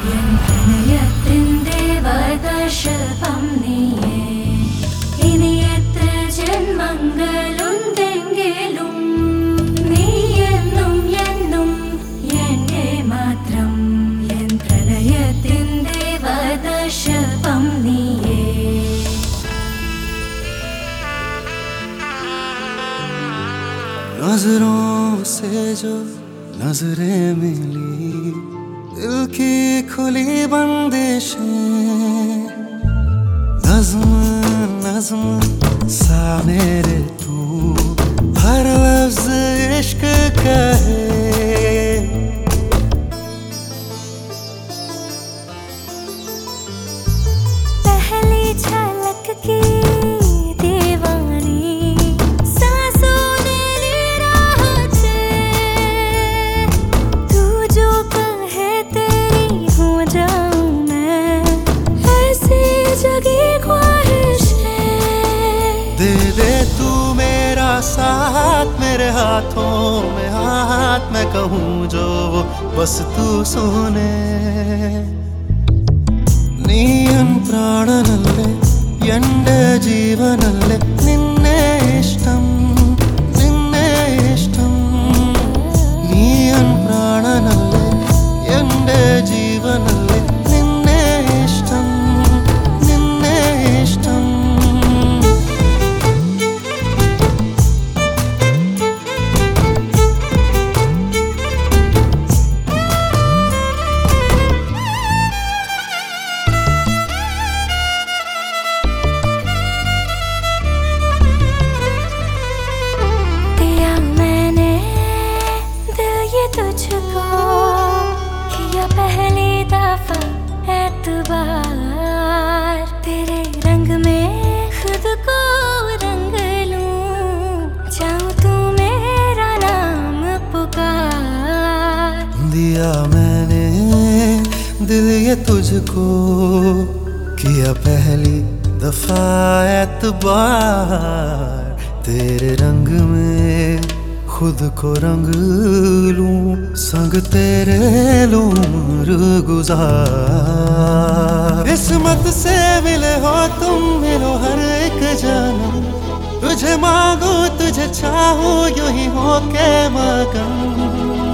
என் பிரணயத்தின் தேவதர்ஷபம் நீயே. இனி எത്ര ജന്മങ്ങളുണ്ടെങ്കിലും നീ എന്നും എന്നും എന്റെ മാത്രം. എൻ പ്രണയത്തിൻ ദേവദർശപം നീയേ. नजरों से जो नजरें मिली, दिल की खुली बंदिशें, नज्म नज्म सा मेरे तू हर लफ्ज इश्क कहे. पहली झलक की दीवानी सांसों ने ली राहत से. तू जो कहे तेरी हो जाऊं मैं, ऐसी जगी ख्वाहिश है. दे दे तू मेरा साथ, मेरे हाथों में हाथ मैं कहूँ जो वो बस तू सुने. നീയൻ പ്രാണനല്ലേ എൻ്റെ ജീവനല്ലേ, നിന്നെ ഇഷ്ടം നിന്നെ ഇഷ്ടം. നീയൻ പ്രാണനല്ലേ എൻ്റെ ജീവനല്ലേ, നിന്നെ ഇഷ്ടം നിന്നെ ഇഷ്ടം. दिया मैंने दिल ये तुझको, किया पहली दफा एतबार. तेरे रंग में खुद को रंग लूं, चाहूं तू मेरा नाम पुकार. दिया मैंने दिल ये तुझको, किया पहली दफा एतबार. तेरे रंग में खुद को रंग लूं, संग तेरे लूं उम्र गुजार. किस्मत से मिले हो तुम, मिलो हर एक जन्म. तुझे मांगो तुझे चाहूं यूं ही हो के मगन.